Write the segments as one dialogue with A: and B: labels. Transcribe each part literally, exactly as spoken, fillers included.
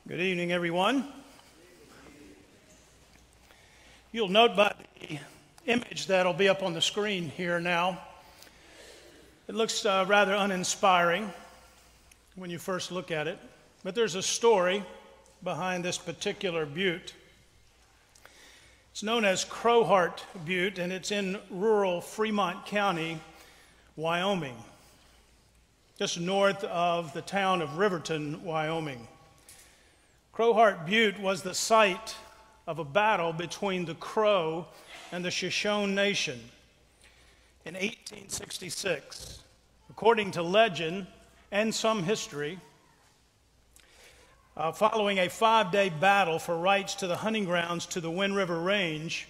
A: Good evening, everyone. You'll note by the image that'll be up on the screen here now, it looks uh, rather uninspiring when you first look at it, but there's a story behind this particular butte. It's known as Crowheart Butte, and it's in rural Fremont County, Wyoming, just north of the town of Riverton, Wyoming. Crowheart Butte was the site of a battle between the Crow and the Shoshone Nation in eighteen sixty-six. According to legend and some history, uh, following a five-day battle for rights to the hunting grounds to the Wind River Range,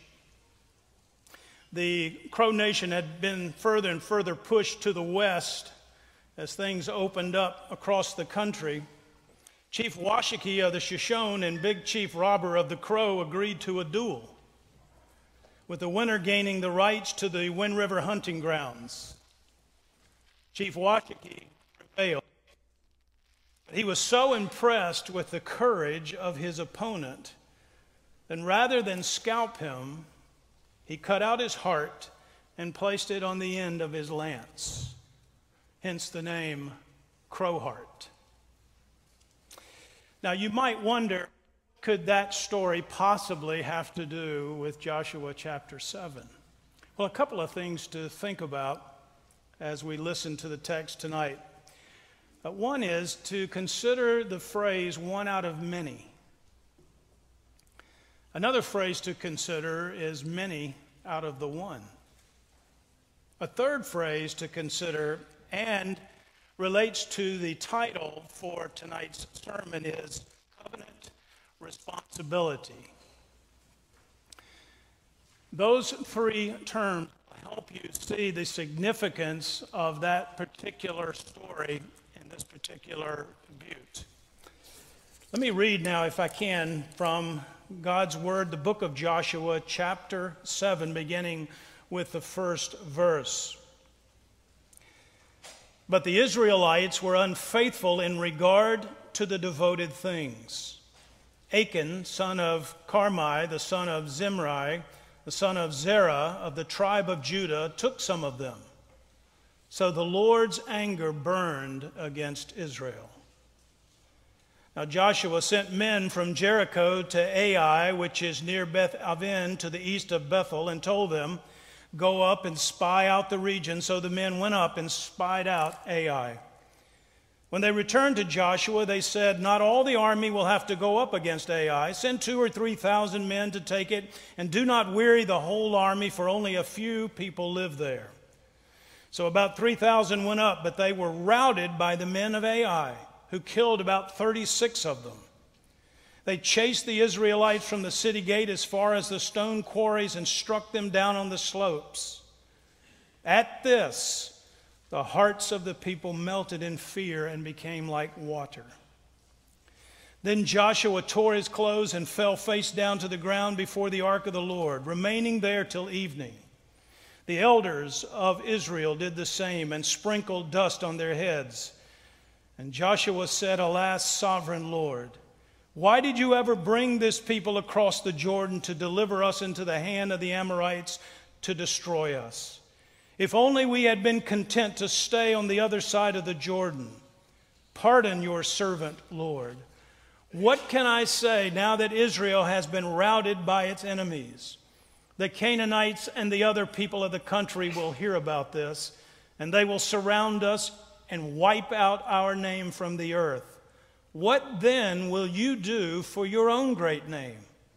A: the Crow Nation had been further and further pushed to the west as things opened up across the country. Chief Washakie of the Shoshone and Big Chief Robber of the Crow agreed to a duel, with the winner gaining the rights to the Wind River hunting grounds. Chief Washakie prevailed. He was so impressed with the courage of his opponent that rather than scalp him, he cut out his heart and placed it on the end of his lance, hence the name Crowheart. Now, you might wonder, could that story possibly have to do with Joshua chapter seven? Well, a couple of things to think about as we listen to the text tonight. Uh, one is to consider the phrase one out of many. Another phrase to consider is many out of the one. A third phrase to consider and relates to the title for tonight's sermon is Covenant Responsibility. Those three terms help you see the significance of that particular story in this particular butte. Let me read now, if I can, from God's Word, the book of Joshua, chapter seven, beginning with the first verse. But the Israelites were unfaithful in regard to the devoted things. Achan, son of Carmi, the son of Zimri, the son of Zerah of the tribe of Judah, took some of them. So the Lord's anger burned against Israel. Now Joshua sent men from Jericho to Ai, which is near Beth Aven, to the east of Bethel, and told them, "Go up and spy out the region." So the men went up and spied out Ai. When they returned to Joshua, they said, "Not all the army will have to go up against Ai. Send two or three thousand men to take it, and do not weary the whole army, for only a few people live there." So about three thousand went up, but they were routed by the men of Ai, who killed about thirty-six of them. They chased the Israelites from the city gate as far as the stone quarries and struck them down on the slopes. At this, the hearts of the people melted in fear and became like water. Then Joshua tore his clothes and fell face down to the ground before the ark of the Lord, remaining there till evening. The elders of Israel did the same and sprinkled dust on their heads. And Joshua said, "Alas, sovereign Lord, why did you ever bring this people across the Jordan to deliver us into the hand of the Amorites to destroy us? If only we had been content to stay on the other side of the Jordan. Pardon your servant, Lord. What can I say now that Israel has been routed by its enemies? The Canaanites and the other people of the country will hear about this, and they will surround us and wipe out our name from the earth. What then will you do for your own great name?"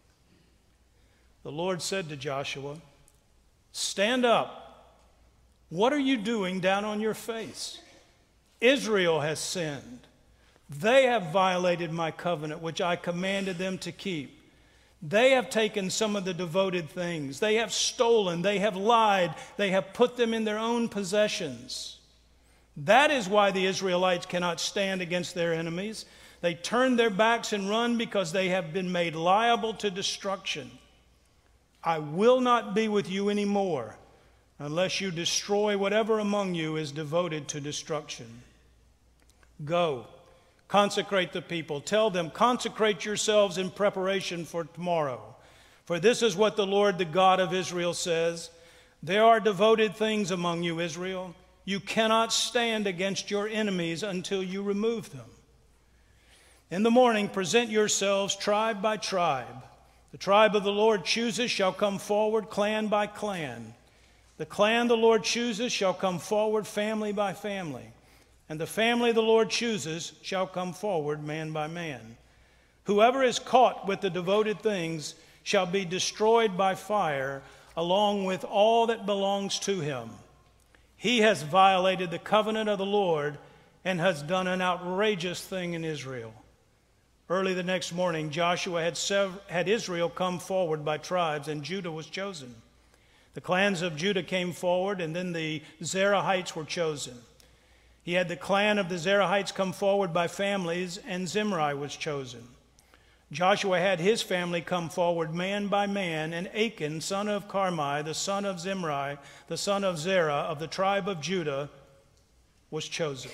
A: The Lord said to Joshua, "Stand up. What are you doing down on your face? Israel has sinned. They have violated my covenant, which I commanded them to keep. They have taken some of the devoted things. They have stolen. They have lied. They have put them in their own possessions. That is why the Israelites cannot stand against their enemies. They turn their backs and run because they have been made liable to destruction. I will not be with you anymore unless you destroy whatever among you is devoted to destruction. Go, consecrate the people. Tell them, consecrate yourselves in preparation for tomorrow. For this is what the Lord, the God of Israel, says. There are devoted things among you, Israel. You cannot stand against your enemies until you remove them. In the morning, present yourselves tribe by tribe. The tribe of the Lord chooses shall come forward clan by clan. The clan the Lord chooses shall come forward family by family. And the family the Lord chooses shall come forward man by man. Whoever is caught with the devoted things shall be destroyed by fire, along with all that belongs to him. He has violated the covenant of the Lord and has done an outrageous thing in Israel. Early the next morning, Joshua had, sev- had Israel come forward by tribes, and Judah was chosen. The clans of Judah came forward, and then the Zerahites were chosen. He had the clan of the Zerahites come forward by families, and Zimri was chosen. Joshua had his family come forward man by man, and Achan, son of Carmi, the son of Zimri, the son of Zerah, of the tribe of Judah, was chosen.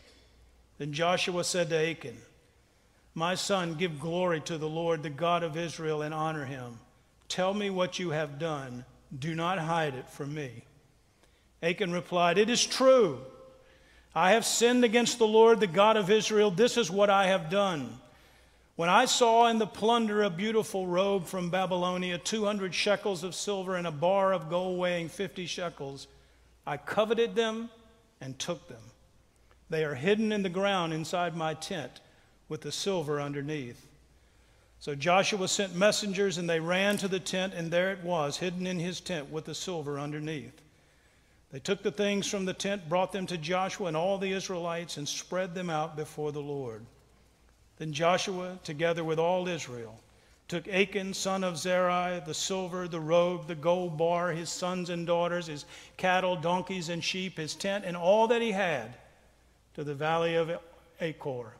A: Then Joshua said to Achan, my son, give glory to the Lord, the God of Israel, and honor him. Tell me what you have done. Do not hide it from me. Achan replied, it is true. I have sinned against the Lord, the God of Israel. This is what I have done. When I saw in the plunder a beautiful robe from Babylonia, two hundred shekels of silver and a bar of gold weighing fifty shekels, I coveted them and took them. They are hidden in the ground inside my tent with the silver underneath. So Joshua sent messengers, and they ran to the tent, and there it was, hidden in his tent with the silver underneath. They took the things from the tent, brought them to Joshua and all the Israelites, and spread them out before the Lord. Then Joshua, together with all Israel, took Achan, son of Zerai, the silver, the robe, the gold bar, his sons and daughters, his cattle, donkeys, and sheep, his tent, and all that he had, to the valley of Achor.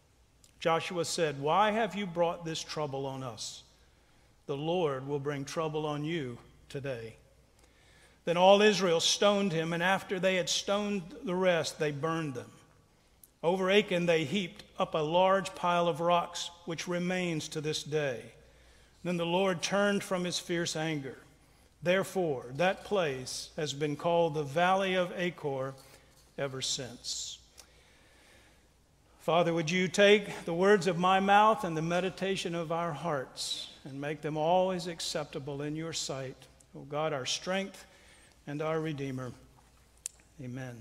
A: Joshua said, why have you brought this trouble on us? The Lord will bring trouble on you today. Then all Israel stoned him, and after they had stoned the rest, they burned them. Over Achan they heaped up a large pile of rocks, which remains to this day. Then the Lord turned from his fierce anger. Therefore, that place has been called the Valley of Achor ever since. Father, would you take the words of my mouth and the meditation of our hearts and make them always acceptable in your sight, O God, our strength and our Redeemer. Amen.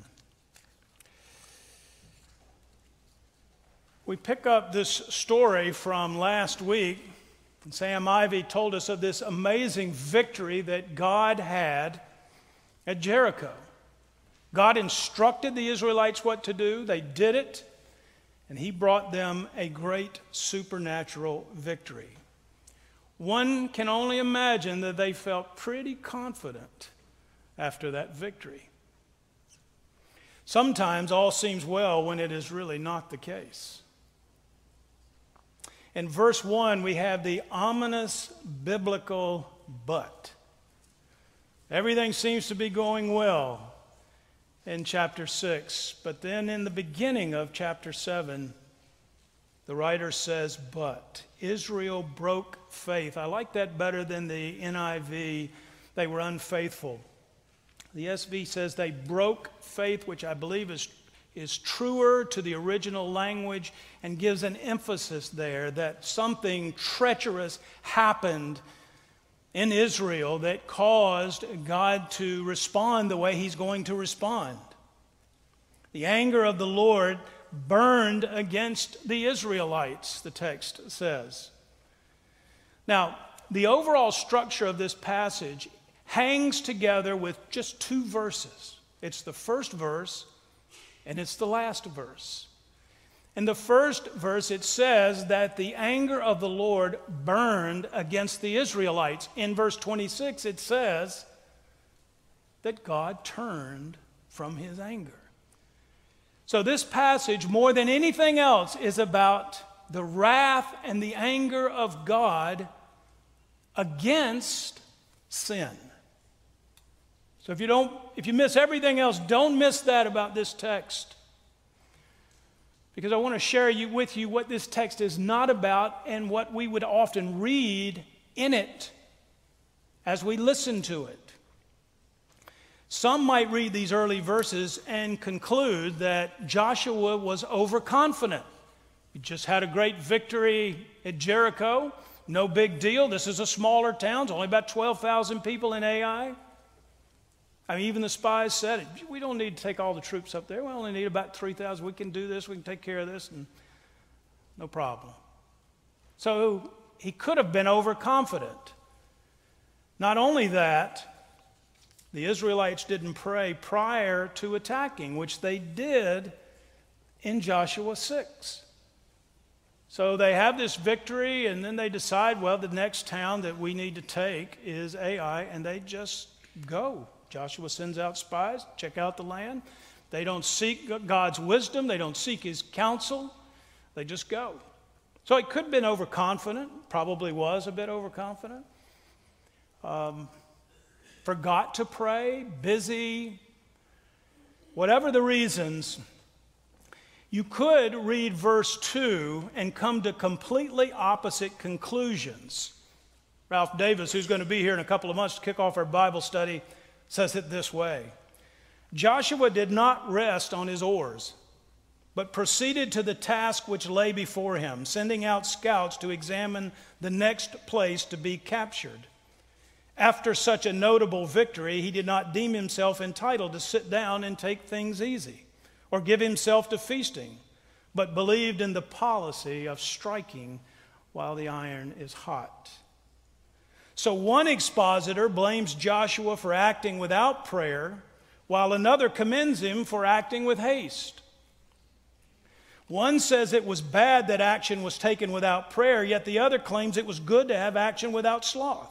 A: We pick up this story from last week. Sam Ivy told us of this amazing victory that God had at Jericho. God instructed the Israelites what to do. They did it. And he brought them a great supernatural victory. One can only imagine that they felt pretty confident after that victory. Sometimes all seems well when it is really not the case. In verse one, we have the ominous biblical but. Everything seems to be going well in chapter six. But then in the beginning of chapter seven, the writer says, but Israel broke faith. I like that better than the N I V. They were unfaithful. The S V says they broke faith, which I believe is, is truer to the original language and gives an emphasis there that something treacherous happened in Israel that caused God to respond the way he's going to respond. The anger of the Lord burned against the Israelites, the text says. Now, the overall structure of this passage hangs together with just two verses. It's the first verse and it's the last verse. In the first verse, it says that the anger of the Lord burned against the Israelites. In verse twenty-six, it says that God turned from his anger. So this passage, more than anything else, is about the wrath and the anger of God against sin. So if you don't, if you miss everything else, don't miss that about this text. because I want to share you, with you what this text is not about and what we would often read in it as we listen to it. Some might read these early verses and conclude that Joshua was overconfident. He just had a great victory at Jericho. No big deal. This is a smaller town. It's only about twelve thousand people in Ai. I mean, even the spies said it. We don't need to take all the troops up there. We only need about three thousand. We can do this. We can take care of this. And no problem. So he could have been overconfident. Not only that, the Israelites didn't pray prior to attacking, which they did in Joshua six. So they have this victory, and then they decide, well, the next town that we need to take is Ai, and they just go. Joshua sends out spies, check out the land. They don't seek God's wisdom. They don't seek his counsel. They just go. So it could have been overconfident, probably was a bit overconfident. Um, forgot to pray, busy, whatever the reasons. You could read verse two and come to completely opposite conclusions. Ralph Davis, who's going to be here in a couple of months to kick off our Bible study, says it this way: Joshua did not rest on his oars, but proceeded to the task which lay before him, sending out scouts to examine the next place to be captured. After such a notable victory, he did not deem himself entitled to sit down and take things easy, or give himself to feasting, but believed in the policy of striking while the iron is hot. So one expositor blames Joshua for acting without prayer, while another commends him for acting with haste. One says it was bad that action was taken without prayer, yet the other claims it was good to have action without sloth.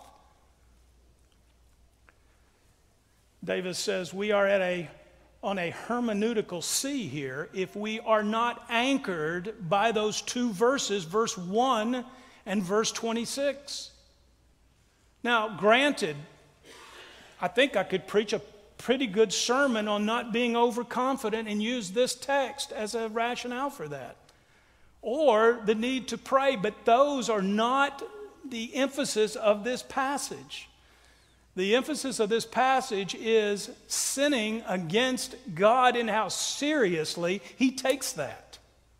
A: Davis says we are at a on a hermeneutical sea here if we are not anchored by those two verses, verse one and verse twenty-six. Now, granted, I think I could preach a pretty good sermon on not being overconfident and use this text as a rationale for that, or the need to pray, but those are not the emphasis of this passage. The emphasis of this passage is sinning against God and how seriously he takes that.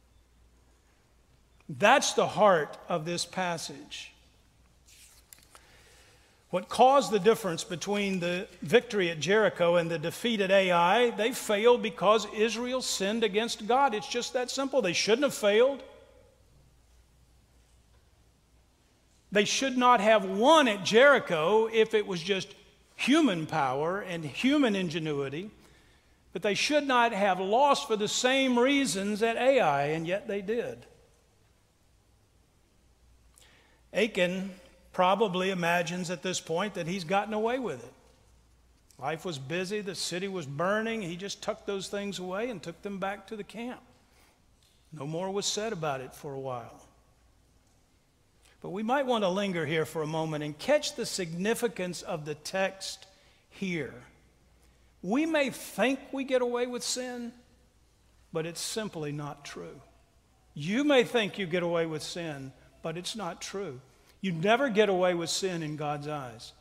A: That's the heart of this passage. What caused the difference between the victory at Jericho and the defeat at Ai? They failed because Israel sinned against God. It's just that simple. They shouldn't have failed. They should not have won at Jericho if it was just human power and human ingenuity, but they should not have lost for the same reasons at Ai, and yet they did. Achan probably imagines at this point that he's gotten away with it. Life was busy, the city was burning, he just tucked those things away and took them back to the camp. No more was said about it for a while. But we might want to linger here for a moment and catch the significance of the text here. We may think we get away with sin, but it's simply not true. You may think you get away with sin, but it's not true. You never get away with sin in God's eyes.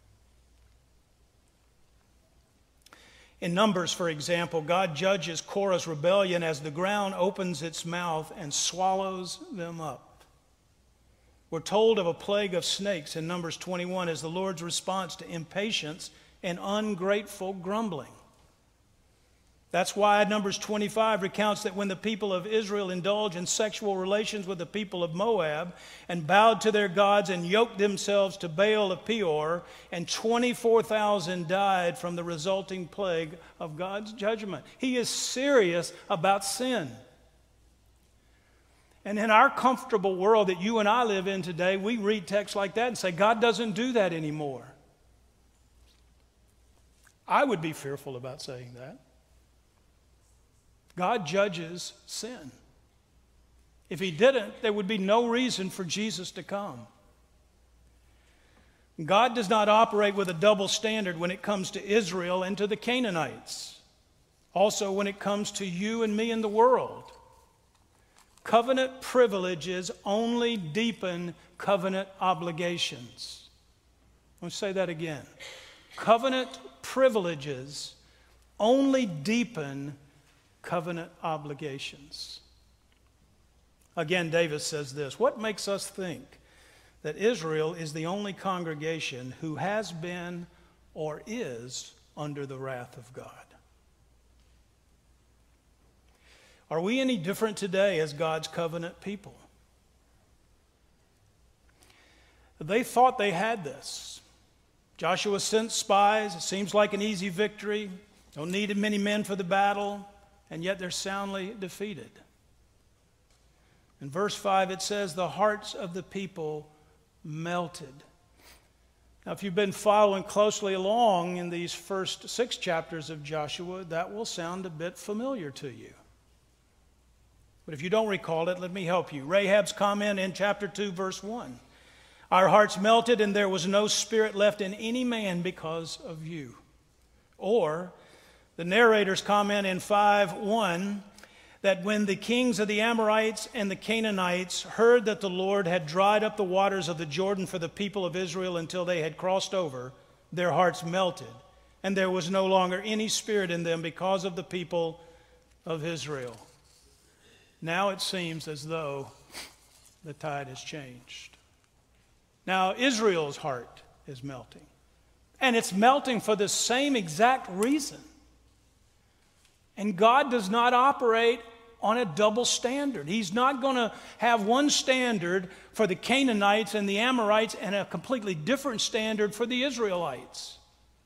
A: In Numbers, for example, God judges Korah's rebellion as the ground opens its mouth and swallows them up. We're told of a plague of snakes in Numbers twenty-one as the Lord's response to impatience and ungrateful grumbling. That's why Numbers twenty-five recounts that when the people of Israel indulged in sexual relations with the people of Moab and bowed to their gods and yoked themselves to Baal of Peor, and twenty-four thousand died from the resulting plague of God's judgment. He is serious about sin. And in our comfortable world that you and I live in today, we read texts like that and say, God doesn't do that anymore. I would be fearful about saying that. God judges sin. If he didn't, there would be no reason for Jesus to come. God does not operate with a double standard when it comes to Israel and to the Canaanites. Also when it comes to you and me and the world. Covenant privileges only deepen covenant obligations. Let me say that again. Covenant privileges only deepen covenant obligations. Again, Davis says this: what makes us think that Israel is the only congregation who has been or is under the wrath of God? Are we any different today as God's covenant people? They thought they had this. Joshua sent spies. It seems like an easy victory. Don't need many men for the battle, and yet they're soundly defeated. In verse five, it says, the hearts of the people melted. Now, if you've been following closely along in these first six chapters of Joshua, that will sound a bit familiar to you. But if you don't recall it, let me help you. Rahab's comment in chapter two, verse one. Our hearts melted, and there was no spirit left in any man because of you. Or the narrator's comment in five one, that when the kings of the Amorites and the Canaanites heard that the Lord had dried up the waters of the Jordan for the people of Israel until they had crossed over, their hearts melted, and there was no longer any spirit in them because of the people of Israel. Now it seems as though the tide has changed. Now Israel's heart is melting. And it's melting for the same exact reason. And God does not operate on a double standard. He's not going to have one standard for the Canaanites and the Amorites and a completely different standard for the Israelites.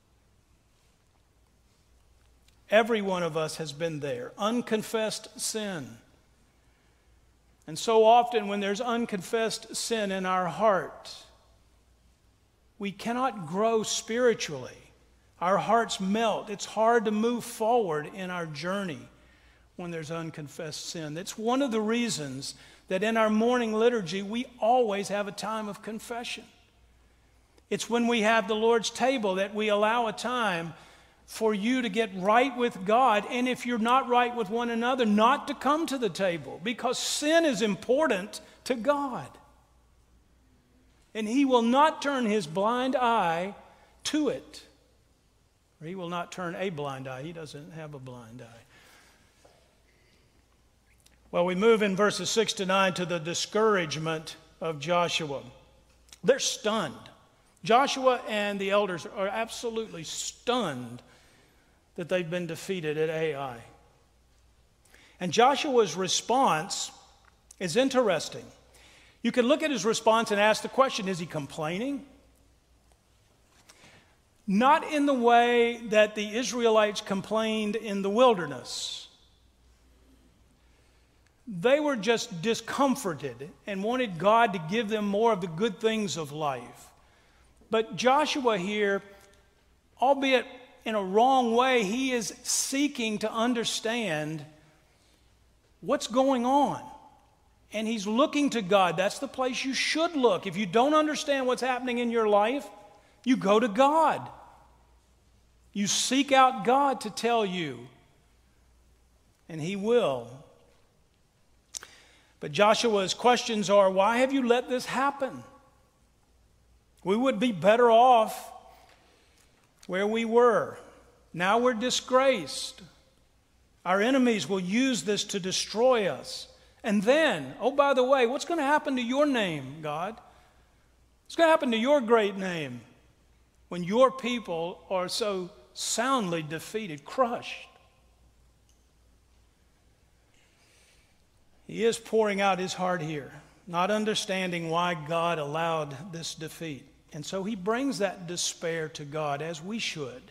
A: Every one of us has been there. Unconfessed sin. And so often when there's unconfessed sin in our heart, we cannot grow spiritually. Our hearts melt. It's hard to move forward in our journey when there's unconfessed sin. That's one of the reasons that in our morning liturgy we always have a time of confession. It's when we have the Lord's table that we allow a time for you to get right with God, and if you're not right with one another, not to come to the table, because sin is important to God. And He will not turn His blind eye to it. Or He will not turn a blind eye. He doesn't have a blind eye. Well, we move in verses six to nine to the discouragement of Joshua. They're stunned. Joshua and the elders are absolutely stunned that they've been defeated at Ai. And Joshua's response is interesting. You can look at his response and ask the question, is he complaining? Not in the way that the Israelites complained in the wilderness. They were just discomforted and wanted God to give them more of the good things of life. But Joshua here, albeit in a wrong way, he is seeking to understand what's going on. And he's looking to God. That's the place you should look. If you don't understand what's happening in your life, you go to God. You seek out God to tell you. And He will. But Joshua's questions are, why have you let this happen? We would be better off where we were. Now we're disgraced. Our enemies will use this to destroy us. And then, oh, by the way, what's going to happen to your name, God? What's going to happen to your great name when your people are so soundly defeated, crushed? He is pouring out his heart here, not understanding why God allowed this defeat. And so he brings that despair to God, as we should.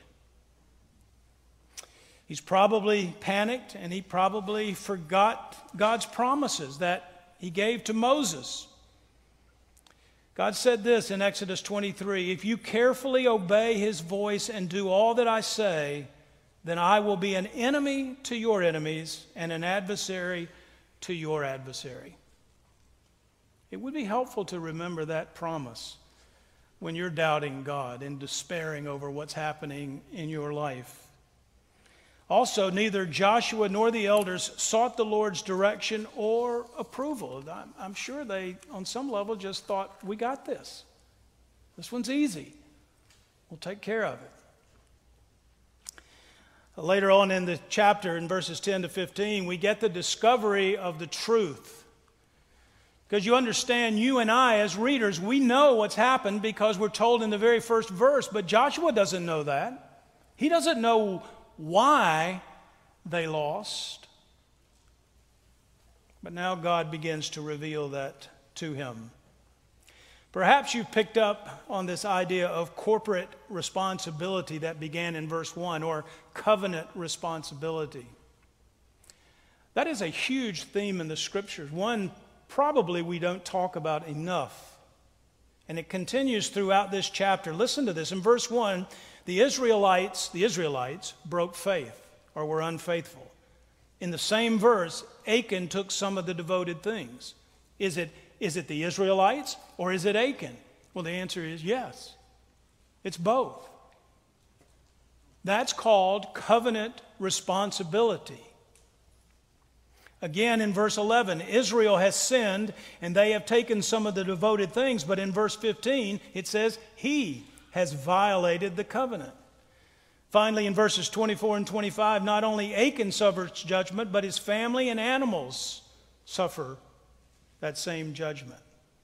A: He's probably panicked, and he probably forgot God's promises that He gave to Moses. God said this in Exodus twenty-three, if you carefully obey His voice and do all that I say, then I will be an enemy to your enemies and an adversary to your adversary. It would be helpful to remember that promise when you're doubting God and despairing over what's happening in your life. Also, neither Joshua nor the elders sought the Lord's direction or approval. I'm, I'm sure they, on some level, just thought, we got this. This one's easy. We'll take care of it. Later on in the chapter, in verses ten to fifteen, we get the discovery of the truth. Because you understand, you and I, as readers, we know what's happened because we're told in the very first verse, but Joshua doesn't know that. He doesn't know why they lost. But now God begins to reveal that to him. Perhaps you've picked up on this idea of corporate responsibility that began in verse one, or covenant responsibility. That is a huge theme in the Scriptures, one probably we don't talk about enough. And it continues throughout this chapter. Listen to this. In verse one, the Israelites, the Israelites broke faith, or were unfaithful. In the same verse, Achan took some of the devoted things. Is it Is it the Israelites or is it Achan? Well, the answer is yes. It's both. That's called covenant responsibility. Again, in verse eleven, Israel has sinned and they have taken some of the devoted things. But in verse fifteen, it says he has violated the covenant. Finally, in verses twenty-four and twenty-five, not only Achan suffers judgment, but his family and animals suffer that same judgment.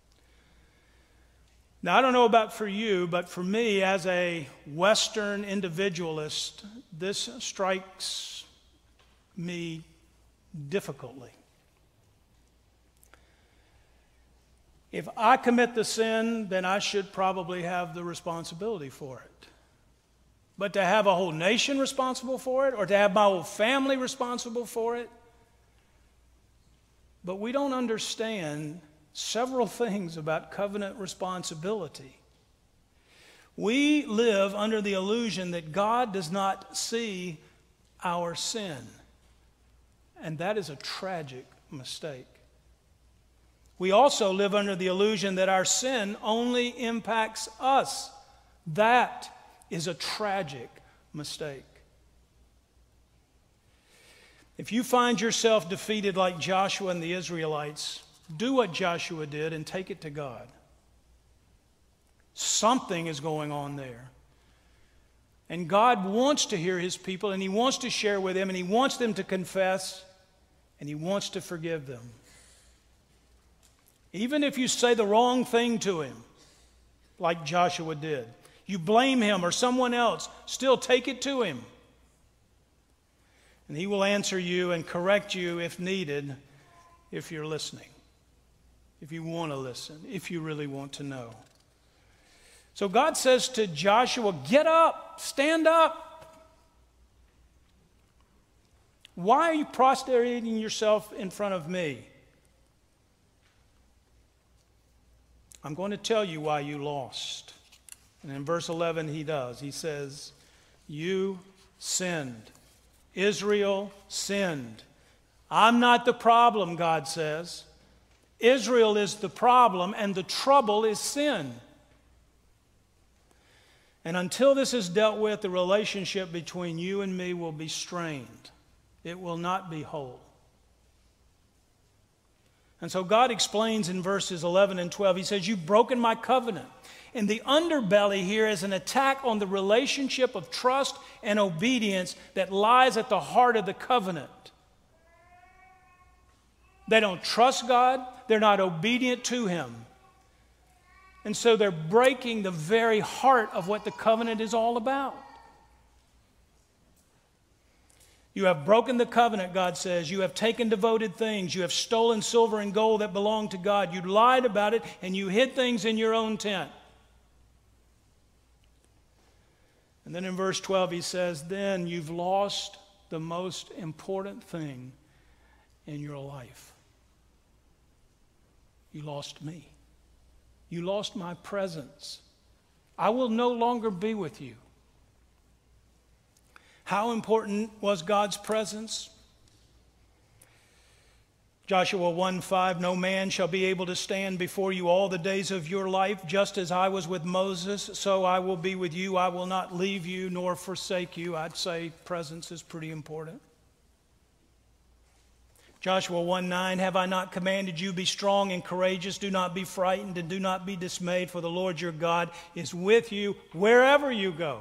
A: Now, I don't know about for you, but for me as a Western individualist, this strikes me difficultly. If I commit the sin, then I should probably have the responsibility for it. But to have a whole nation responsible for it, or to have my whole family responsible for it, but we don't understand several things about covenant responsibility. We live under the illusion that God does not see our sin. And that is a tragic mistake. We also live under the illusion that our sin only impacts us. That is a tragic mistake. If you find yourself defeated like Joshua and the Israelites, do what Joshua did and take it to God. Something is going on there. And God wants to hear his people, and he wants to share with them, and he wants them to confess, and he wants to forgive them. Even if you say the wrong thing to him, like Joshua did, you blame him or someone else, still take it to him. And he will answer you and correct you if needed, if you're listening, if you want to listen, if you really want to know. So God says to Joshua, get up, stand up. Why are you prostrating yourself in front of me? I'm going to tell you why you lost. And in verse eleven, he does. He says, you sinned. Israel sinned. I'm not the problem, God says. Israel is the problem, and the trouble is sin. And until this is dealt with, the relationship between you and me will be strained. It will not be whole. And so God explains in verses eleven and twelve, he says, you've broken my covenant. And the underbelly here is an attack on the relationship of trust and obedience that lies at the heart of the covenant. They don't trust God. They're not obedient to him. And so they're breaking the very heart of what the covenant is all about. You have broken the covenant, God says. You have taken devoted things. You have stolen silver and gold that belonged to God. You lied about it, and you hid things in your own tent. And then in verse twelve, he says, then you've lost the most important thing in your life. You lost me. You lost my presence. I will no longer be with you. How important was God's presence? Joshua one five, no man shall be able to stand before you all the days of your life. Just as I was with Moses, so I will be with you. I will not leave you nor forsake you. I'd say presence is pretty important. Joshua one nine, have I not commanded you, be strong and courageous, do not be frightened and do not be dismayed, for the Lord your God is with you wherever you go.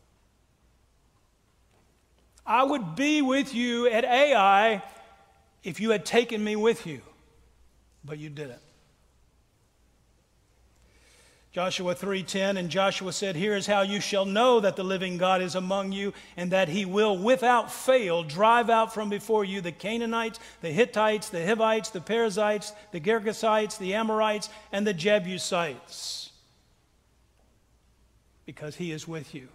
A: I would be with you at Ai if you had taken me with you, but you didn't. Joshua three ten, and Joshua said, here is how you shall know that the living God is among you, and that he will without fail drive out from before you the Canaanites, the Hittites, the Hivites, the Perizzites, the Girgashites, the Amorites, and the Jebusites, because he is with you.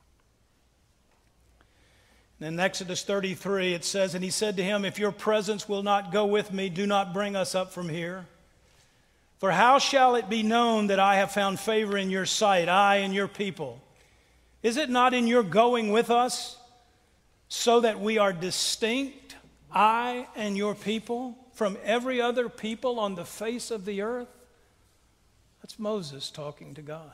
A: And in Exodus thirty-three it says, and he said to him, if your presence will not go with me, do not bring us up from here. For how shall it be known that I have found favor in your sight, I and your people? Is it not in your going with us, so that we are distinct, I and your people, from every other people on the face of the earth? That's Moses talking to God.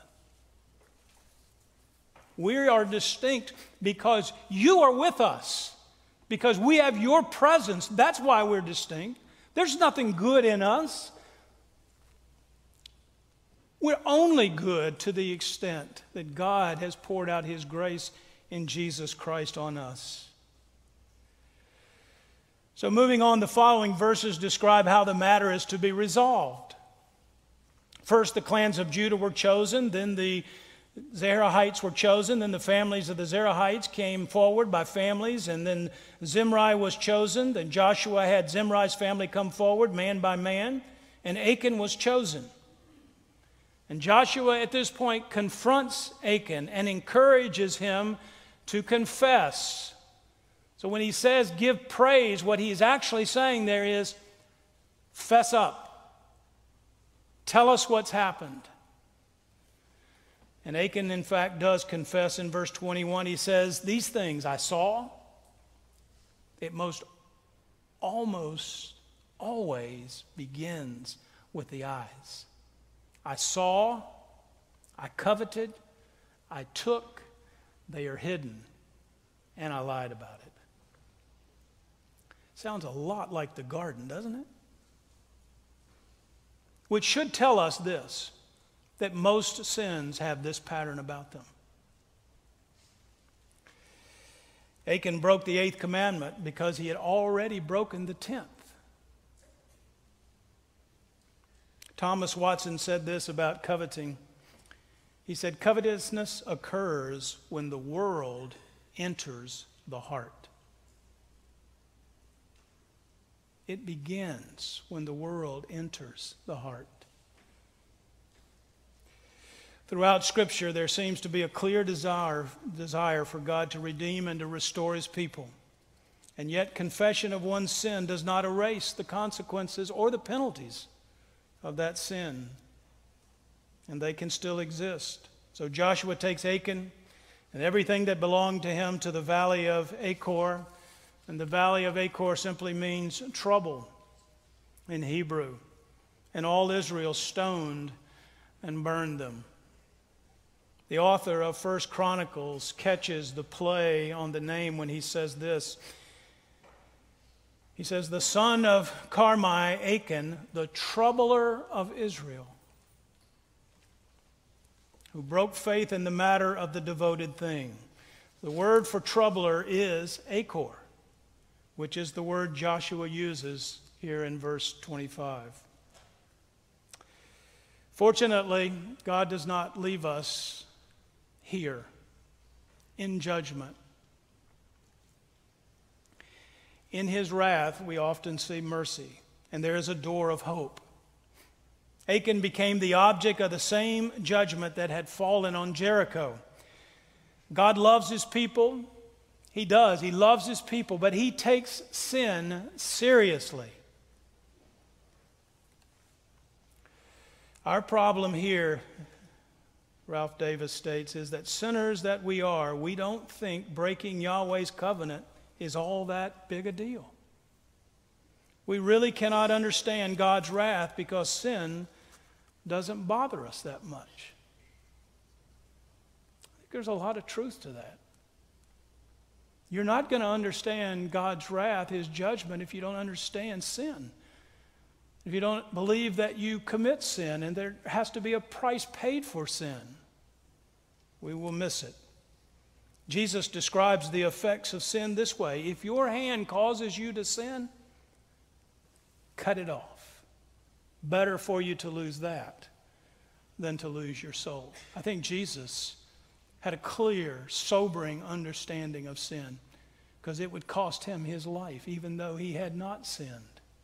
A: We are distinct because you are with us, because we have your presence. That's why we're distinct. There's nothing good in us. We're only good to the extent that God has poured out his grace in Jesus Christ on us. So moving on, the following verses describe how the matter is to be resolved. First, the clans of Judah were chosen, then the Zerahites were chosen, then the families of the Zerahites came forward by families, and then Zimri was chosen, then Joshua had Zimri's family come forward man by man, and Achan was chosen. And Joshua at this point confronts Achan and encourages him to confess. So when he says give praise, what he's actually saying there is fess up. Tell us what's happened. And Achan, in fact, does confess in verse twenty-one. He says, these things I saw, it most almost always begins with the eyes. I saw, I coveted, I took, they are hidden, and I lied about it. Sounds a lot like the garden, doesn't it? Which should tell us this, that most sins have this pattern about them. Achan broke the eighth commandment because he had already broken the tenth. Thomas Watson said this about coveting. He said, covetousness occurs when the world enters the heart. It begins when the world enters the heart. Throughout Scripture, there seems to be a clear desire, desire for God to redeem and to restore his people. And yet, confession of one's sin does not erase the consequences or the penalties of that sin, and they can still exist. So Joshua takes Achan and everything that belonged to him to the valley of Achor, and the valley of Achor simply means trouble in Hebrew, and all Israel stoned and burned them. The author of First Chronicles catches the play on the name when he says this. He says, the son of Carmi, Achan, the troubler of Israel, who broke faith in the matter of the devoted thing. The word for troubler is Achor, which is the word Joshua uses here in verse twenty-five. Fortunately, God does not leave us here in judgment. In his wrath, we often see mercy, and there is a door of hope. Achan became the object of the same judgment that had fallen on Jericho. God loves his people. He does. He loves his people, but he takes sin seriously. Our problem here, Ralph Davis states, is that sinners that we are, we don't think breaking Yahweh's covenant is all that big a deal. We really cannot understand God's wrath because sin doesn't bother us that much. I think there's a lot of truth to that. You're not going to understand God's wrath, His judgment, if you don't understand sin. If you don't believe that you commit sin and there has to be a price paid for sin, we will miss it. Jesus describes the effects of sin this way. If your hand causes you to sin, cut it off. Better for you to lose that than to lose your soul. I think Jesus had a clear, sobering understanding of sin because it would cost him his life even though he had not sinned.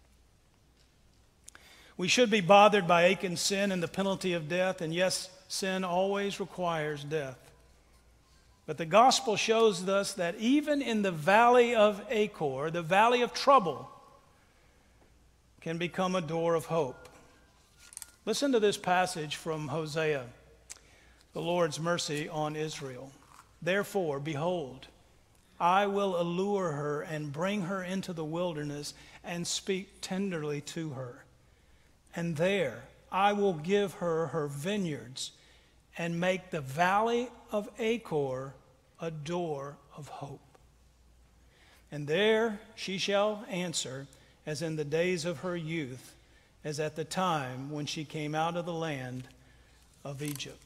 A: We should be bothered by Achan's sin and the penalty of death, and yes, sin always requires death. But the gospel shows us that even in the valley of Achor, the valley of trouble, can become a door of hope. Listen to this passage from Hosea, the Lord's mercy on Israel. Therefore, behold, I will allure her and bring her into the wilderness and speak tenderly to her. And there I will give her her vineyards and make the valley of Achor a door of hope. And there she shall answer as in the days of her youth, as at the time when she came out of the land of Egypt.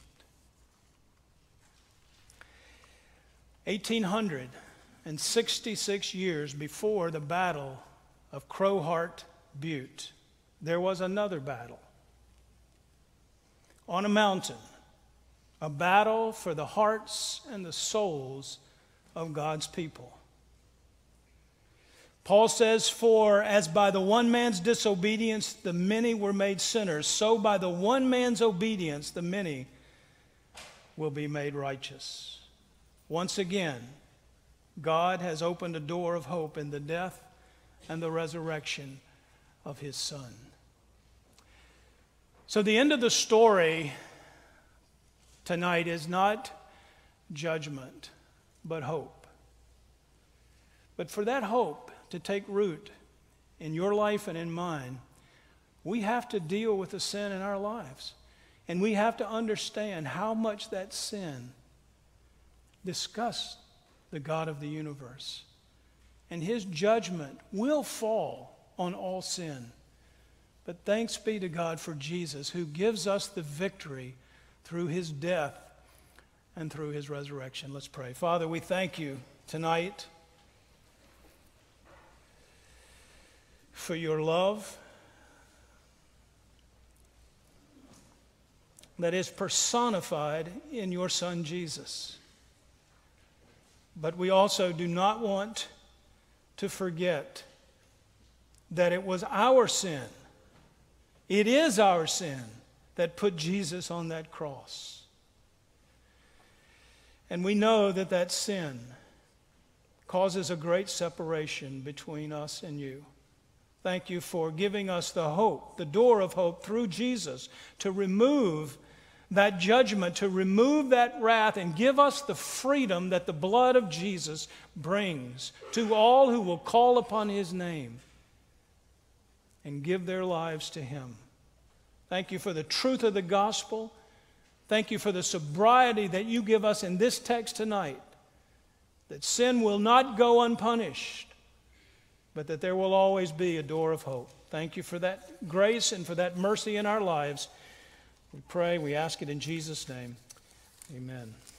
A: eighteen sixty-six years before the battle of Crowheart Butte, there was another battle on a mountain, a battle for the hearts and the souls of God's people. Paul says, for as by the one man's disobedience the many were made sinners, so by the one man's obedience the many will be made righteous. Once again, God has opened a door of hope in the death and the resurrection of His Son. So the end of the story tonight is not judgment, but hope. But for that hope to take root in your life and in mine, we have to deal with the sin in our lives. And we have to understand how much that sin disgusts the God of the universe. And His judgment will fall on all sin. But thanks be to God for Jesus, who gives us the victory through His death and through His resurrection. Let's pray. Father, we thank You tonight for Your love that is personified in Your Son Jesus. But we also do not want to forget that it was our sin, it is our sin that put Jesus on that cross. And we know that that sin causes a great separation between us and You. Thank You for giving us the hope, the door of hope through Jesus to remove that judgment, to remove that wrath and give us the freedom that the blood of Jesus brings to all who will call upon His name and give their lives to Him. Thank You for the truth of the gospel. Thank You for the sobriety that You give us in this text tonight, that sin will not go unpunished, but that there will always be a door of hope. Thank You for that grace and for that mercy in our lives. We pray, we ask it in Jesus' name. Amen.